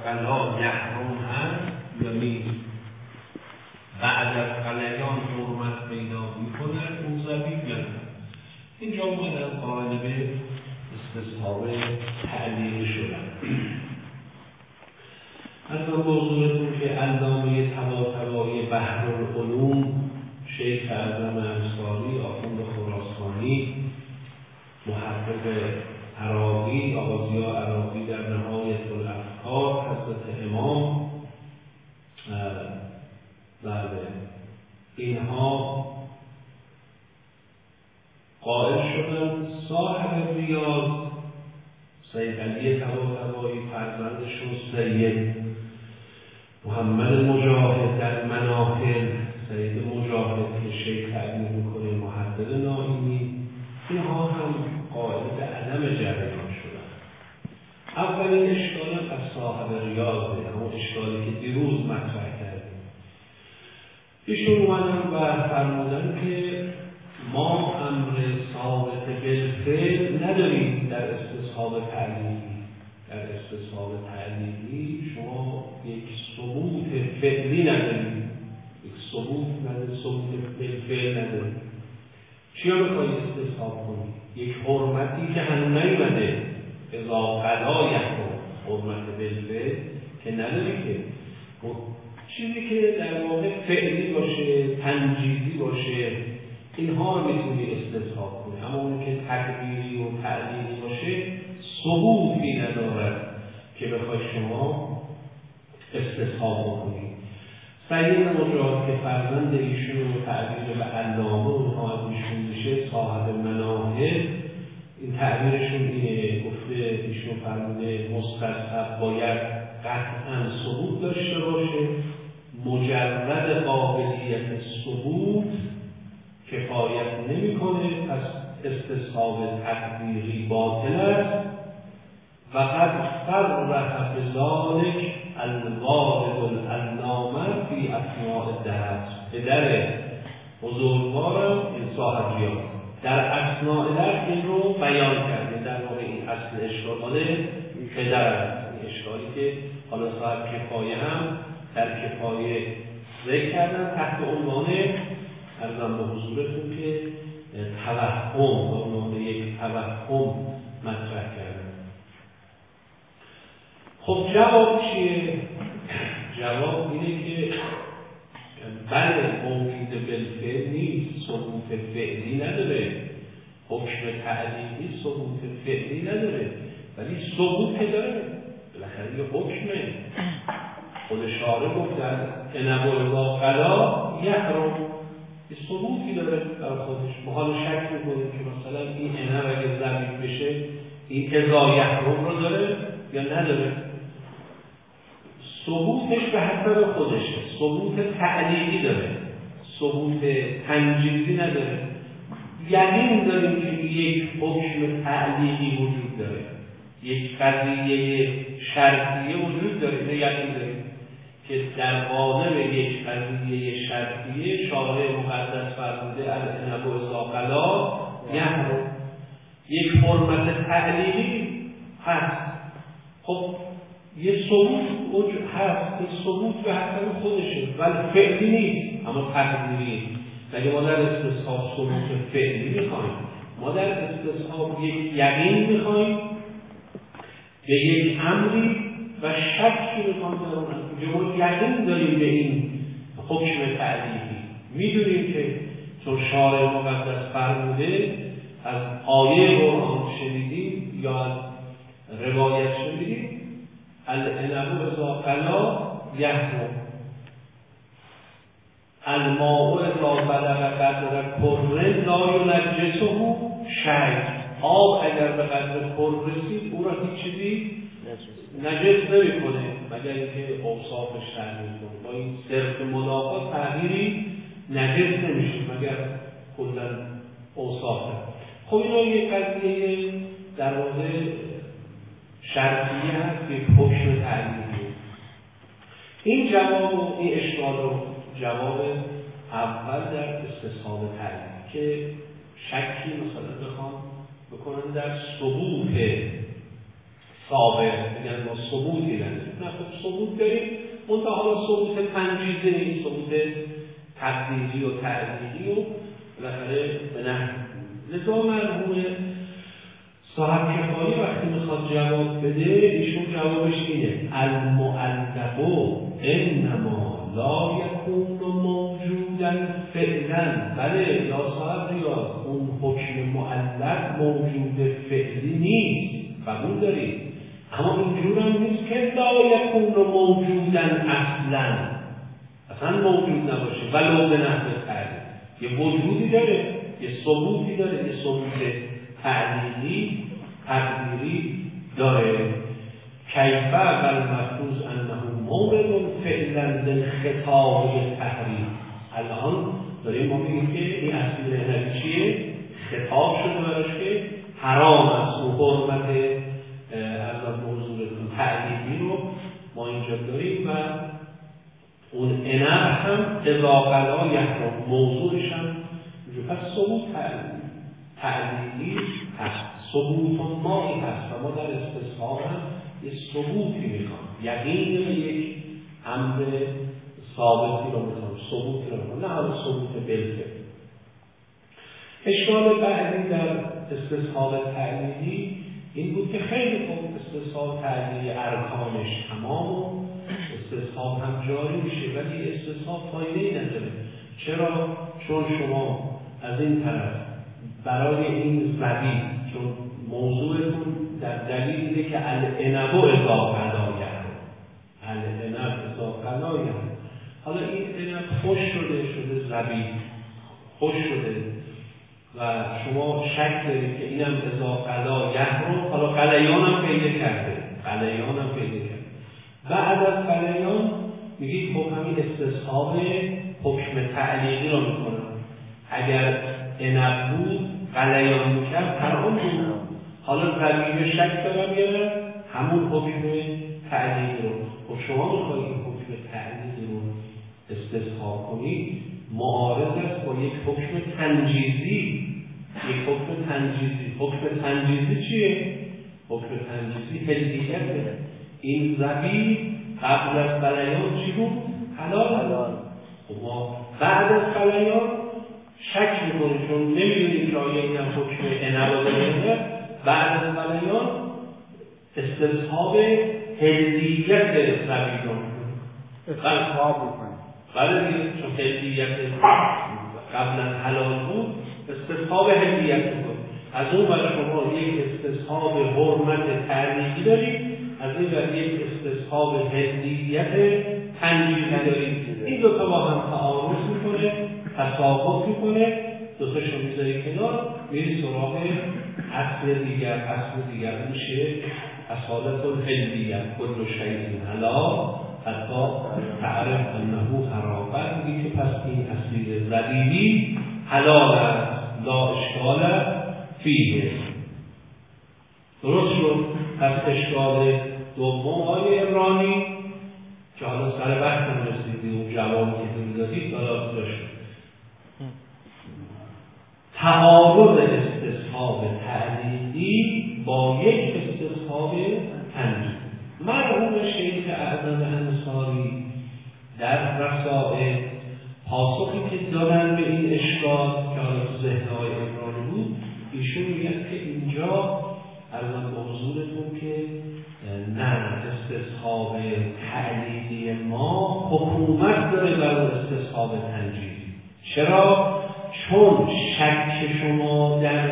قلا یحرم هست یا نیست، بعد از قلیان حرمت پیدا می‌کند اون زبیب یا نه. اینجا اومدن قائل به استصحاب تعلیل شدن. از موضوعتون که علامه طباطبایی بحرالعلوم شیخ اعظم انصاری آخوند خراسانی، محقق عراقی آقا ضیا عراقی در نهایت الافکار، حضرت امام، بله اینها قائل شدن صاحب ریاض سید علی طباطبایی، فرزندشون سید محمد مجاهد در مناهل، سید مجاهد که شیخ تعبیر میکنه محدد نائینی، اینها هم قائل به عدم جریان شدن. اولین اشکال از صاحب ریاضه، همون اشکالی که دیروز مطرح کردیم. ایشون اومدن و فرمودن که ما امر ثابت بالفعل نداریم در استصحاب تعلیلی. در استصحاب تعلیلی شما یک ثبوت فعلی ندارید، یک ثبوت ندارید، ثبوت بالفعل ندارید. چیا میخوایی استصحاب کنید؟ یک حرمتی که هنوز نیومده، اذا قضا یحرم، حرمت بالفعل که نداری که چیزی که در واقع فعلی باشه، تنجیزی باشه، اینها رو میتونی استصحاب کنی. اما اون که تکبیری و تعلیلی باشه ثبوتی ندارد که بخوای شما استصحاب کنی. سید مجاهد که فرزند ایشون رو تعبیر به علامه اونها از ایشون میشه صاحب مناهل، این تعبیرشون اینه، گفته ایشون فرموده مستصحب باید قطعا ثبوت داشته باشه، مجرد قابلیت ثبوت کفایت نمیکنه، پس استصحاب تقدیری باطل است. و قد صرح بذلک الوارد العلامه فی اثناء الدرس، پدر بزرگوارم این صاحب ریاض در اثناء درس این رو بیان کرده. در واقع این اصل اشکال ماله پدر است، این اشکالی که حالا صاحب کفایه هم در کفایه ذکر کردن تحت عنوان ارزم به حضورتون که توهم، به عنوان یک توهم مطرح کردن. خب جواب چیه؟ جواب اینه که بله موجود بالفعل نیست، ثبوت فعلی نداره، حکم تعلیلی ثبوت فعلی نداره، ولی ثبوت داره، بالاخره یه حکمه. خود شارع گفت در انبو با قلا یحرم، یه ثبوتی داره در خودش. ما حالا شک میکنیم که مثلا این انب اگه ضبیب بشه این اذا یحرم رو داره یا نداره. ثبوتش به حسب خودشه، ثبوت تعلیلی داره، ثبوت تنجیزی نداره. یقین داریم که یک حکم تعلیلی وجود داره، یک قضیه شرطیه وجود داره، اینه یقین داریم که در قالب یک قضیه شرطیه شارع مقدس فرموده الانب اذا قلا یحرم، یک حرمت تعلیلی هست. خب یه ثبوت هست، این ثبوت به حسب خودشه ولی فعلی نیست، اما تقدیری. اگه ما در استصحاب ثبوت فعلی میخوایم، ما در استصحاب یک یقین میخوایم به یک امری و شکی میخوایم در اون امر. ما یقین داریم به این حکم تعلیلی، میدونیم که چون شارع مقدس فرموده، از آیه قرآن شنیدیم یا از روایت شنیدیم الانب اذا قلا یحرم، الماء اذا بلغ قدر کره لا ینجسه شیء، آب اگر به قدر کره رسید او را هیچ چیزی نجس نمیکنه مگر اینکه اوصافش تغییر کنه. با این صرف مضافات تغییری نجس نمیشه مگر کلا اوصافه. خب اینا یک قضیه در واقع شرطیه هست که حکم تعلیلی. این جواب و این اشکال رو جواب اول در استصحاب تعلیلی که شکی مثلا بخوام بکنن در ثبوت ثابت، میگن ما ثبوتی نداریم. نه خب ثبوت داریم، منتها حالا ثبوت تنجیزی نیست، ثبوت تقدیری و تعلیلی و بالاخره به نحو. لذا مرحوم صاحب کفایی وقتی میخواد جواب بده، ایشون جوابش اینه: المعلق انما لا یکون موجودا فعلا. بله یا صاحب ریاض، اون حکم معلق موجود فعلی نیست، قبول دارید، اما اینجور هم نیست که لا یکون موجودا اصلا موجود نباشه ولو به نحو تعلیل. یه وجودی داره، یه ثبوتی داره، یه ثبوت تعلیلی تقدیری داره. کیف والمفروض انه مورد فعلا للخطاب تحریم. الان داریم ما میگیم که این اصیل نبی چیه؟ خطاب شده براش که حرام است و حرمت از موضوع تعلیمی رو ما اینجا داریم و اون عنب هم اذا قلا یحرم، موضوعش هم پس ثبوت تعلیلی هست، ثبوت مایی هست و ما در استصحاب هم یه ثبوتی میخوام، یقین به یک امر ثابتی رو میخوام، ثبوتی رو میخوام، نه هم ثبوت بالفعل. اشکال بعدی در استصحاب تعلیلی این بود که خیلی خوب استصحاب تعلیلی ارکانش تمام و استصحاب هم جاری میشه، ولی استصحاب فایده‌ای نداره. چرا؟ چون شما از این طرف برای این زبی، چون موضوعتون در دلیل اینه که العنب اذا قلا یحرم، العنب اذا قلا یحرم. حالا این عنب خوش شده زبی خوش شده و شما شک دارید که اینم اذا قلا یحرم، حالا قلیان هم پیدا کرده، بعد از قلیان میگید خب همین استصحاب حکم تعلیقی رو میکنم. اگر عنب بود قلیان میکرد حرام بود، حالا زمین شک دارم یا نه همون حکم تعلیقی رو. خب شما میخواید این حکم تعلیقی رو استصحاب کنید، معارض است با یک حکم تنجیزی. حکم تنجیزی چیه؟ حکم تنجیزی هدیته. این زبی قبل از قلیان چی بود؟ حلال. خب ما بعد از قلیان شک میکنیم چون نمیدونیم که آیا این هم حکم عنب داره. بعد از قلیان استصحاب هدیت زبی رو استصحاب میکنیم. بله دیگه، چون هدیت قبلا حلال بود استصحاب هدیت میکنیم. از اون ور شما یک استصحاب حرمت تعلیقی دارید، از این ور یک استصحاب هدیت تنجیزی دارید. این دو تا با هم تعارض میکنه، تساقط میکنه، دو تاشو میذاری کنار، میری سراغ اصل دیگر میشه اصالت الهدیه. کل شیء حلال حتی تعرف انه حرام. بعد میگه که پس این اصیل زبیبی حلال است، لا اشکال فیه. درست شد. پس اشکال دوم آقای عمرانی که حالا سر وقت هم رسیدی و جوابی که میدادید حالا داشت تعارض استصحاب تعلیلی با یک استصحاب تنجیزی. مرحوم شیخ اعظم انصاری در رسائل پاسخی که دادن به این اشکال که حالا تو ذهن‌های عمرانی بود، ایشون میگن که اینجا ارزم به حضورتون که نه، استصحاب تعلیلی ما حکومت داره بر استصحاب تنجیزی. چرا؟ چون شک شما در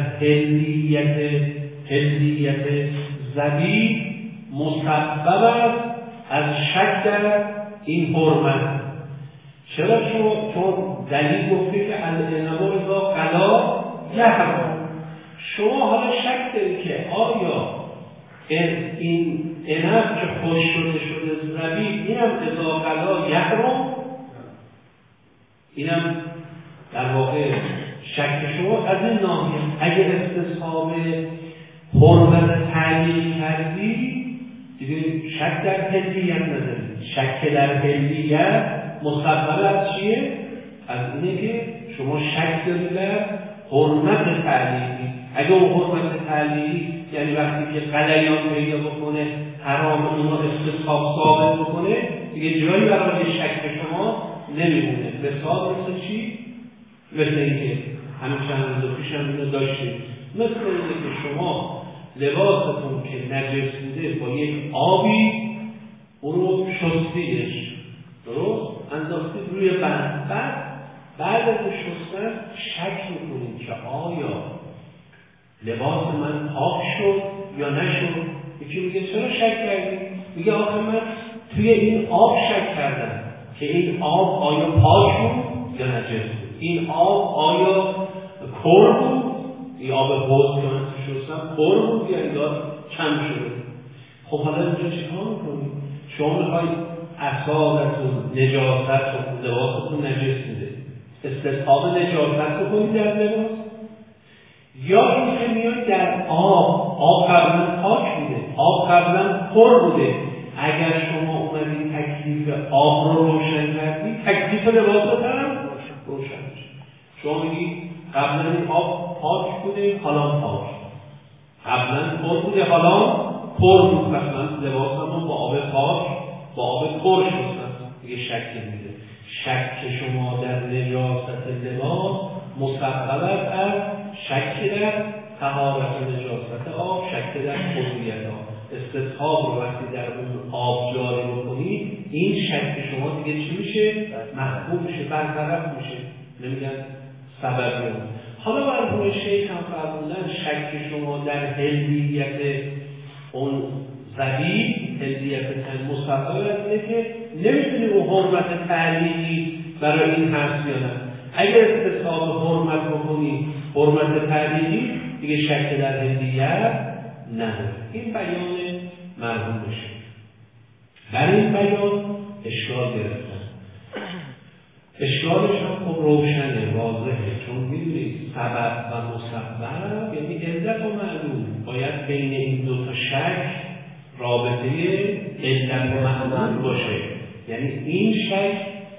هلیت زبی مسبب است از شک در این حرمت. چرا؟ چون دلیل گفته که العنب اذا قلا یحرم. شما حالا شک دارید که آیا این عنب که خوش شده زبی اینم اذا قلا یحرم، اینم در واقع شک شما از این ناحیه. اگر استصحاب حرمت تعلیل کردی دیگه شک در هلیت نداری. شک در هلیت مسبب از چیه؟ از اینه که شما شک دارید در حرمت تعلیلی. اگر اون حرمت تعلیلی یعنی وقتی که غلیان پیدا بکنه حرام اونو استصحاب ثابت بکنه دیگه جایی برای شک شما نمیمونه. مثال مثل چی؟ مثل اینکه همین چند روز پیش هم اینو داشتیم، مثل اینکه که شما لباستون که نجس بوده با یک آبی اون رو شستیدش، درست؟ انداختید روی بند، بعد از شستن شک میکنید که آیا لباس من پاک شد یا نشد. یکی میگه چرا شک کردی؟ میگه آخه من توی این آب شک کردم که این آب آیا پاک بود یا نجس بود، این آب آیا پر بود، این آب حوض که من شستم پر بود یا انگار کم شده. خب حالا اینجا چیکار میکنید؟ شما میخواید اثارتون نجاستتون لباستون نجس بوده استصحاب نجاست بکنید در لباس، یا اینکه میاد در آب قبلا پاک بوده، آب قبلا پر بوده. اگر شما اومدید تکلیف آب رو روشن کردید تکلیف لباس هم روشن میشه. شما میگید قبلا این آب پاک بوده حالا پاک، قبلا پر بوده حالا پر بود، مثلا لباسمون با آب پاک با آب پر شستن، دیگه شکی میده. شک شما در نجاست لباس مسبب از شک در طهارت نجاست آب، شک در خضوعیت آب. استصحاب رو وقتی در اون آب جاری بکنید این شک شما دیگه چی میشه؟ محکوم میشه، برطرف میشه، نمیگن سبب رو. حالا مرحوم شیخ هم فرمودن شک شما در هلیت اون زبیب، هلیت مسبب از اینه که نمیتونی اون حرمت تعلیقی برای این حرف بیانم. اگر استصحاب حرمت بکنی حرمت تعلیقی دیگه شک در هلیت نداره. این بیان مرحوم بشه. برای این بیان اشکال گرفتن. اشکالش هم خب روشنه، واضحه، چون میدونید سبب و مسبب یعنی علت و معلوم باید بین این دو تا شک رابطه علت و معلوم باشه. یعنی این شک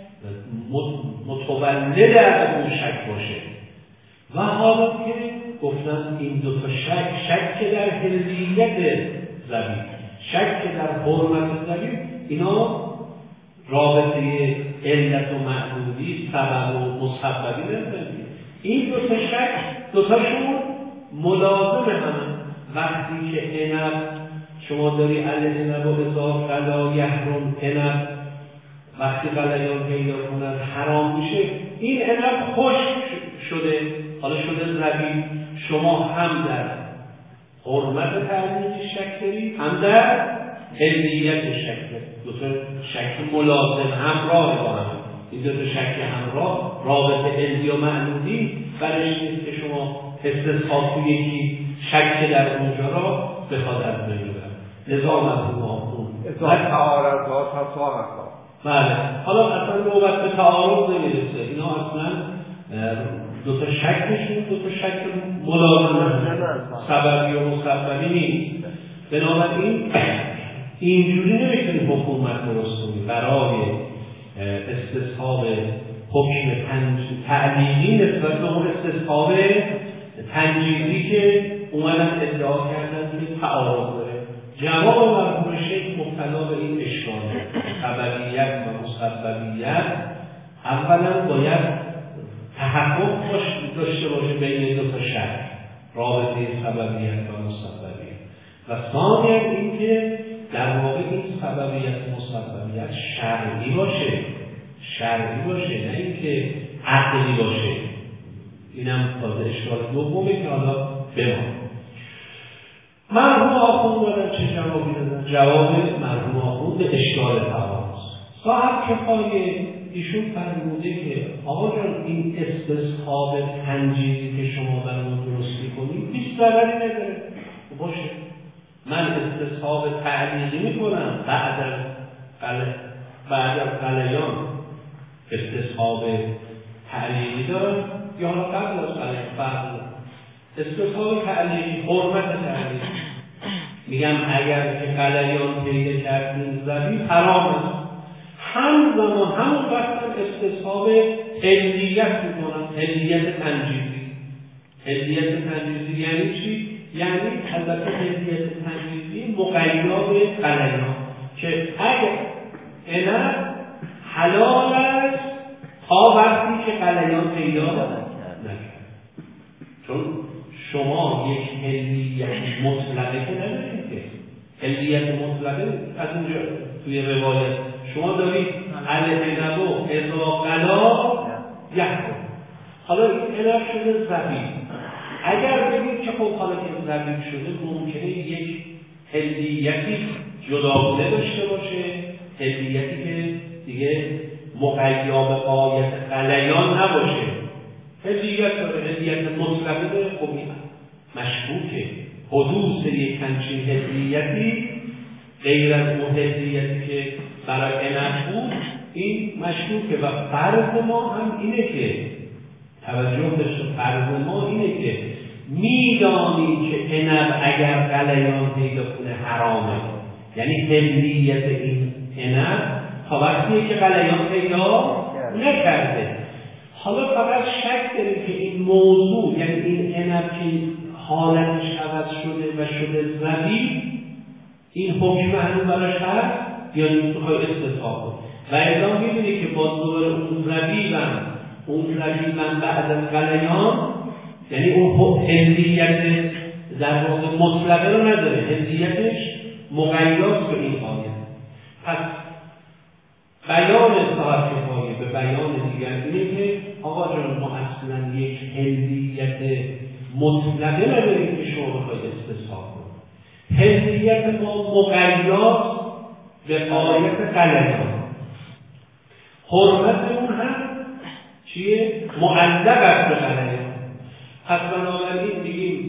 متولد از اون شک باشه. و حالا که گفتن این دو تا شک در هلیت زبیب، شک در حرمت زبیب، اینا رابطه علت و معلولی سبب و مسببی ندارن. این دو تا شک دوتاشون ملازم همه. وقتی که عنب شما داری العنب و اذا غلا یحرم عنب، وقتی غلیان پیدا کنند حرام میشه، این عنب خشک شده، حالا شده زبیب، شما هم در حرمت تعلیقی شک دارید هم در هلیت شک دارید. دو تا شک ملازم همراه با هم. این دو تا شک همراه رابطه علمی و معلولی برش نیست که شما استصحاب توی یکی شک در اونجا را بخواد از بین ببرد. لذا مرحوم آخوند تعارض ها تصاحب ها. بله، حالا اصلا نوبت به تعارض نمیرسه. اینا اصلا دو تا شکشون دو تا شک ملازمه، سببی و مسببی نیست. بنابراین اینجوری نمیتونی حکومت درست کنی برای استصحاب حکم تعلیلی نسبت به اون استصحاب تنجیزی که اومدن ادعا کردن که تعارض داره. جواب مرحوم شیخ مبتلا به این اشکاله. سببیت و مسببیت اولا باید تحقق داشته باشه بین دو تا شک، رابطه سببیت و مسببیت. و ثانیا اینکه در واقع این سببیت و مسببیت شرعی باشه، نه اینکه عقلی باشه. اینم تازه اشکال دومه که حالا بمان. مرحوم آخوند دارن چه جوابی دادن؟ جواب مرحوم آخوند به اشکال تعارض. صاحب کفایه ایشون فرموده که آقا جان این استصحاب تنجیزی که شما برامون درست می‌کنید هیچ ضرری نداره. باشه، من استصحاب تعلیقی میکنم بعد از غلیان استصحاب تعلیقی دارم یا حالا قبل از غلیان فرق. استصحاب تعلیقی حرمت تعلیقی میگم اگر که غلیان پیدا کرد این زبیب حرامه، همزمان همون وقت استصحاب هلیت میکنم، هلیت تنجیزی. هلیت تنجیزی یعنی چی؟ یعنی البته هدیت تنجیزی مقیدا به غلیان که اگر عنب حلال است تا وقتی که غلیان پیدا نکرد. چون شما یک هدیت مطلقه که ندارید که هدیت مطلقه از اونجا توی روایت شما دارید عنب و اذا غلا یحرم. حالا این عنب شده زبیب. اگر بگید که خب حالا که زبیب شده ممکنه یک هدیتی جداگونه داشته باشه، هدیتی که دیگه مقیا به غایت غلیان نباشه. هدیت داره، هدیت مطلقه داره، خب این مشکوکه. حدوث یک همچین هدیتی غیر از اون هدیتی که برای عنب بود این مشکوکه. و فرض ما هم اینه که توجه داشته، فرض ما اینه که میدانیم که عنب اگر غلیان پیدا کنه حرامه، یعنی هدیت این عنب تا وقتی که غلیان پیدا نکرده. حالا فقط شک داریم که این موضوع، یعنی این عنب که حالتش عوض شده و شده زبیب، این حکم هنوز براش هست یا میخوای استثناء کنی. و اعلام می‌بینی که با دوباره اون زبیبم بعد از غلیان، یعنی اون هدیت در واقع مطلقه رو نداره، هدیتش مقیداست به این آیه. پس بیان صاحب کفایه به بیان دیگر اینه که آقا جان ما اصلا یک هدیت مطلقه نداریم که شما بخواید استثناء کنید. هدیت ما مقیداست به آیت غلیان. حرمت اون هم چیه؟ معلق است به غلیان. پس بنابراین میگیم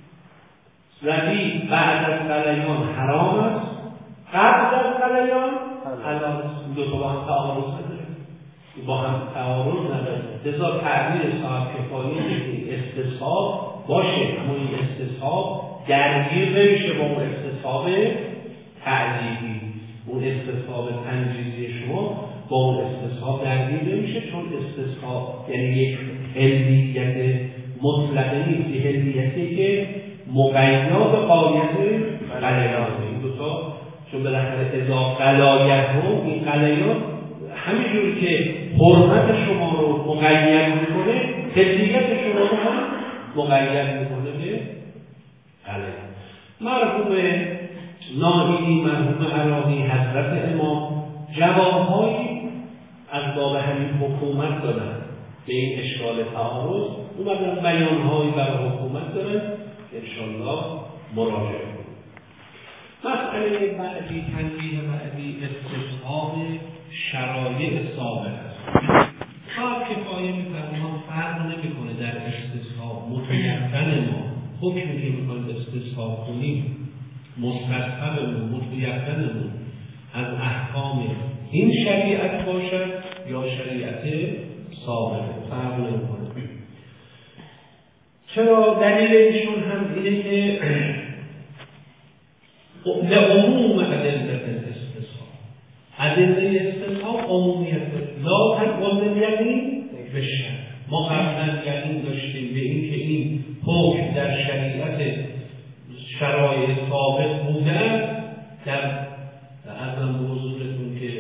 زبیب بعد از غلیان حرام است، قبل از غلیان حلال است. دو تا با هم تعارض نداره، با هم تعارض نداره. لذا تعبیر صاحب کفایه استصحاب باشه، اما این استصحاب درگیر نمیشه با اون استصحاب تعلیقی. اون استصحاب تنجیزی شما با اون استصحاب درگیر نمیشه، چون استصحاب یعنی یک هدیت مطلقه نیست، یک هدیتی که مقیدا به غایت غلیان. این دوتا چون بالاخره اذا غلایت رو این غلیان همینجور که حرمت شما رو مقید میکنه، هدیت شما رو هم مقید میکنه به غلیان. مرحوم ناهیدی، مرحوم عراقی، حضرت امام جوابهایی از باب همین حکومت دادن به این اشکال تعارض، اومدن بیانهایی برای حکومت دارن که انشاءالله مراجعه کنیم. مسئله بعدی، تنبیه بعدی، استصحاب شرایع سابق است. صاحب کفایه می‌فرماید فرق نمی‌کنه در استصحاب متیقن ما حکمی که می‌خوایم استصحاب کنیم مستصحبمون متیقنمون از احکام این شریعت باشد یا شریعت سابقه، فرق نمی‌کنه. چرا؟ دلیل ایشون هم اینه که لعموم ادله استصحاب، ادله استصحاب عمومیت لا تقبل یقین بشه. ما قبلا یقین داشتیم به این که این حکم در شریعت شرایط سابق بوده، در اصلا به حضورتون که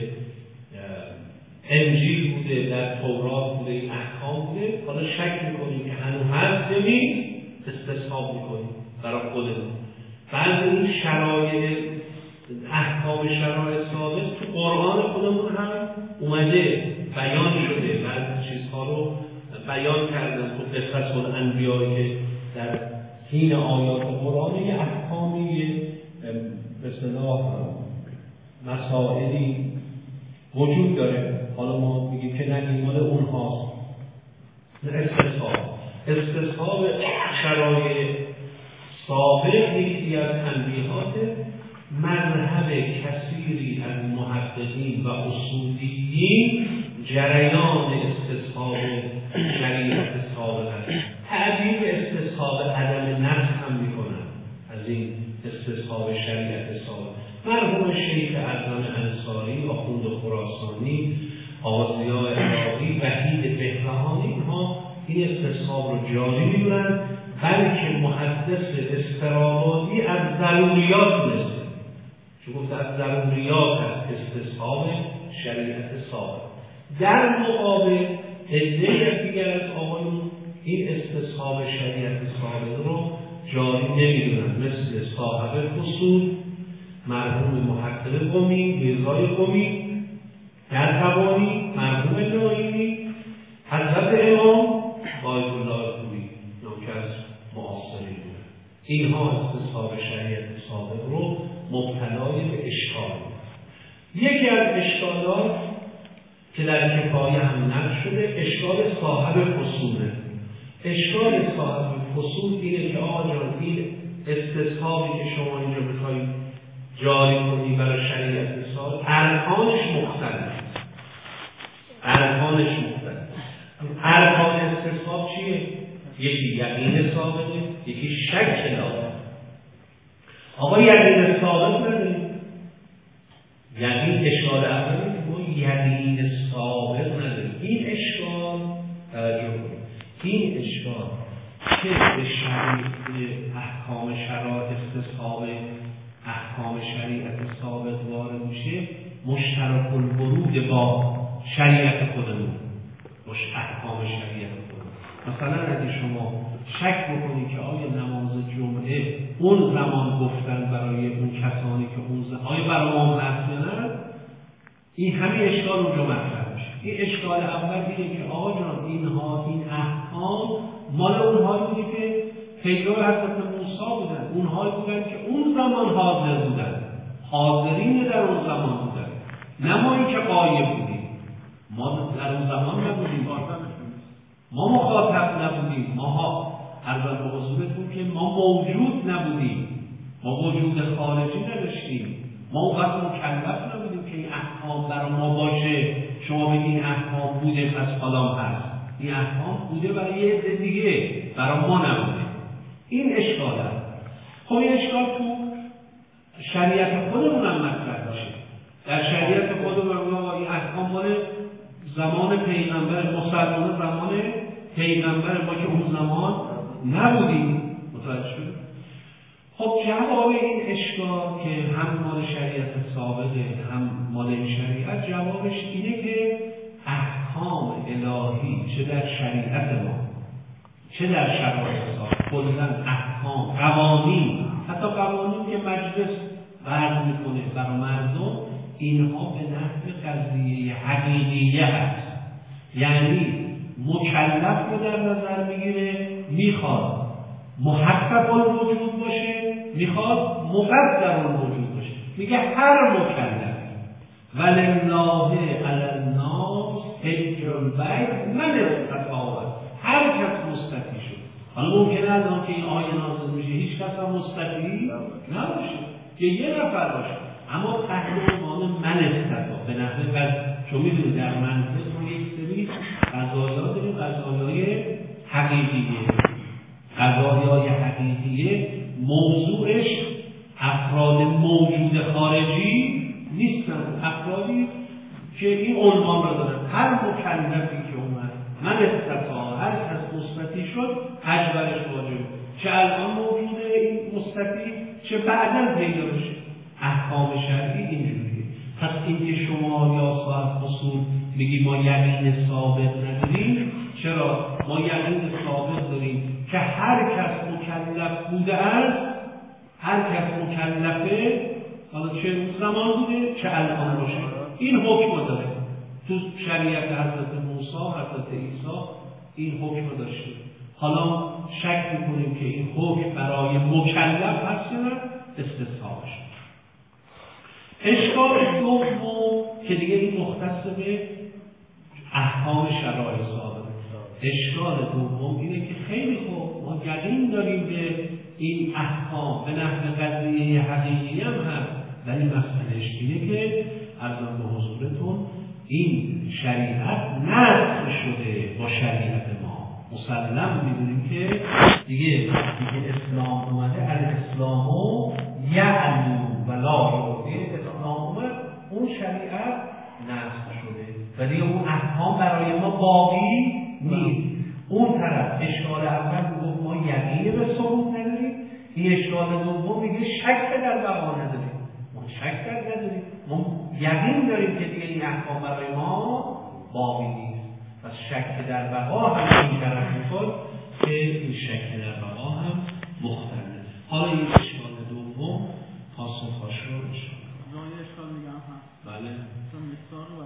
انجیل بوده، در تورات بوده، این احکام بوده. حالا شک میکنیم که هنوز هست داریم استصحاب میکنیم برای خودمون. بعد این شرایط احکام شرایط سابق تو قرآن خودمون هم اومده، بیان شده، بعضی چیزها رو بیان کردن. خب قصص الانبیایی که در حین آیات قرآن یه احکامی به اصطلاح مسائلی وجود داره. حالا ما میگیم که نه این مال اونهاست. استصحاب شرایط سابق یکی از تنبیهات مذهب کثیری از محققین و اصولیین جریان استصحاب شریعت سابق است. تعبیر استصحاب عدم نقص هم میکنن از این استصحاب شریعت سابق. مرحوم شیخ اعظم انصاری، آخوند خراسانی، آقا ضیاء عراقی، وحید بهبهانی، اینها این استصحاب رو جاری میدونن بلکه محدث استرابادی از ضروریات نیست، چون گفت از ضروریات است استصحاب شریعت ثابت. در مقابل عده دیگر از آقایون این استصحاب شریعت ثابت رو جاری نمیدونن، مثل صاحب فصول مرحوم محقق قمی، میرزای قمی، در توانی مرحوم ناینی، حضرت امام آیت الله خویی که از معاصرین بودن. اینها استصحاب شریعت ثابت رو مبتلای به اشکال. یکی از اشکالات که در کفایه هم نقل شده اشکال صاحب فصوله. اشکال صاحب فصول اینه که آقا جان این استصحابی که شما اینجا میخواید جاری کنی برای شریعت ثابت ارکانش مختلف. ارکان استصحاب چیه؟ یکی یقین ثابته، یکی شک لازم. آقا یقین ثابت نداریم. یقین اشکال اولی که ما یقین ثابت نداریم. این اشکال توجه کنید. این اشکال که به شریعت احکام شرایط استصحاب احکام شریعت ثابت وارد میشه، مشترک الورود با شریعت خودمون، احکام شریعت خودمون. مثلا اگه شما شک بکنید که آیا نماز جمعه اون زمان گفتن برای اون کسانی که اون زمان آیا برای ما مطلوبه، این همین اشکال اونجا مطرح میشه. این اشکال اول اینه که آقا جان اینها این احکام مال اونهایی بوده که پیرو حضرت موسی بودن، اونهایی بودن که اون زمان حاضر بودن، حاضرین در اون زمان بودن، نه ما این که غایب بودیم. ما در اون زمان نبودیم، ما مخاطب نبودیم، ما عرض به حضورتون که ما موجود نبودیم، ما وجود خارجی نداشتیم، ما اونقدر مکلف نبودیم که این احکام برای ما باشه شما بگید این احکام بوده پس فلان هست. این احکام بوده برای یه عده دیگه، برای ما نبوده. این اشکال هست. خب این اشکال تو شریعت خودمون هم مطرح میشه. در شریعت خودمون این احکام مال زمان پیغمبر، مسلمان زمان پیغمبر، ما که اون زمان نبودیم. متوجه شد؟ خب جواب این اشکال که هم مال شریعت ثابته هم مال شریعت، جوابش اینه که احکام الهی چه در شریعت ما چه در شرایط ثابت، کلاً احکام، قوانین، حتی قوانین که مجلس وضع میکنه برای مردم، اینها به نحو قضیه حقیقیه هست. یعنی مکلف رو در نظر میگیره، میخواد محقق الوجود باشه، میخواد مقدر الوجود باشه. میگه هر مکلف ولله علی الناس حج البیت من استطاع، هر کس مستطیع شد. حالا ممکنه الان که این آیه نازل میشه هیچ کس هم مستطیع نباشه، یه نفر باشه، اما تحت عنوان من استطاع به نحوه قضا. چون میدونید در منطق ما یک سری قضایا داریم، قضایای حقیقیه. قضایای حقیقیه موضوعش افراد موجود خارجی نیستن، افرادی که این عنوان را دارن. هر مکلفی که اومد من استطاع، هر کس مستطیع شد حج برش واجب، چه الان موجوده این مستطیع چه بعداً پیدا بشه. احکام شرعی اینجوریه. پس اینکه شما یا صاحب اصول میگی ما یقین ثابت نداریم، چرا؟ ما یقین ثابت داریم که هر کس مکلف بوده است، هر کس مکلفه، حالا چه اون زمان بوده چه الان باشه، این حکم داره. تو شریعت حضرت موسی، حضرت عیسی این حکم داشته. حالا شک میکنیم که این حکم برای مکلف هست یا نه، استصحابش. اشکال دوم که دیگه این مختص به احکام شرایط ثابت. اشکال دوم اینه که خیلی خوب ما یقین داریم به این احکام به نحو قضیه حقیقی هم هست، ولی مسئلهش اینه که عرضم به حضورتون این شریعت نسخ شده با شریعت ما. مسلم میدونیم که دیگه اسلام اومده، الاسلام یعلو ولا یعلو، اسلام اومد اون شریعت نسخ شده و دیگه اون احکام برای ما باقی نیست. اون طرف اشکال اول میگه ما یقین به ثبوت نداریم، این اشکال دوم میگه شک در بقا نداریم. ما شک در نداریم، ما یقین داریم که دیگه این احکام برای ما باقی نیست. پس شک در بقا هم این طرف میخواد که این شک در بقا هم مختلف. حالا این اشکال دوم پاسخ هاشو اشکال اشکال میگم هست. بله.